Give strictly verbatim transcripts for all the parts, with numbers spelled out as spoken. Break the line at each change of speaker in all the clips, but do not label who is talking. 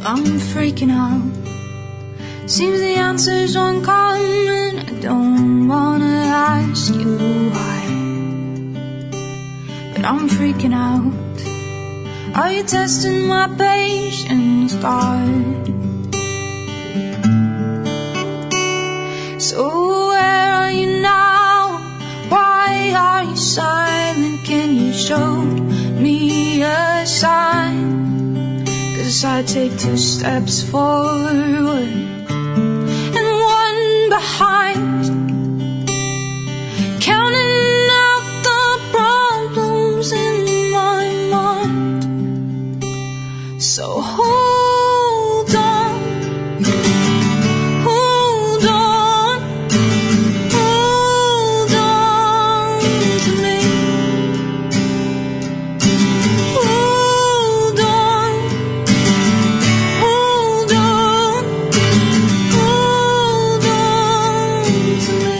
I'm freaking out. Seems the answers won't come, and I don't wanna ask you why, but I'm freaking out. Are you testing my patience, God? So where are you now? Why are you silent? Can you show me a sign? 'Cause I take two steps forward and one behind, counting out the problems in my mind. So hold on, hold on, hold on to me. Hold on, hold on, hold on to me.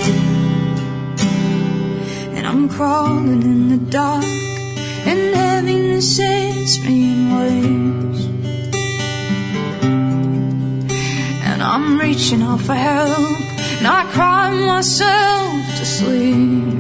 And I'm crawling in the dark, and heaviness hits me in waves. And I'm reaching out for help, and I cry myself to sleep.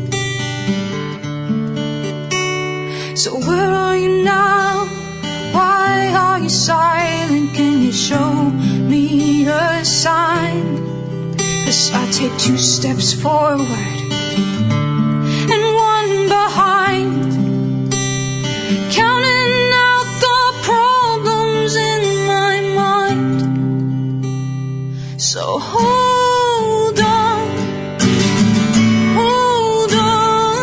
So where are you now? Why are you silent? Can you show me a sign? 'Cause I take two steps forward and one behind, counting out the problems in my mind. So hold on, hold on,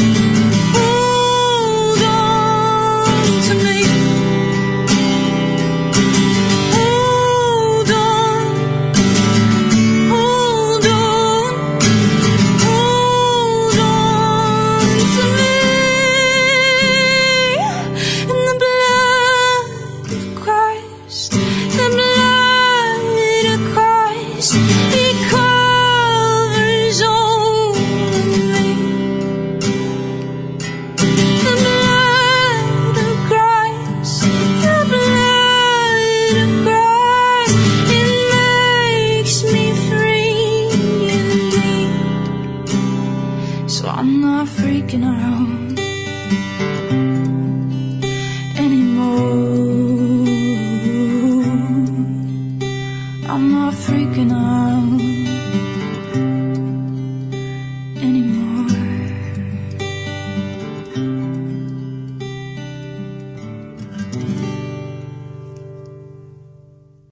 hold on to me. Hold on, hold on, hold on to me. In the blood of Christ, the blood of Christ, it covers over me. The blood of Christ, the blood of Christ, it makes me free indeed. So I'm not freaking out anymore. I'm not freaking out anymore.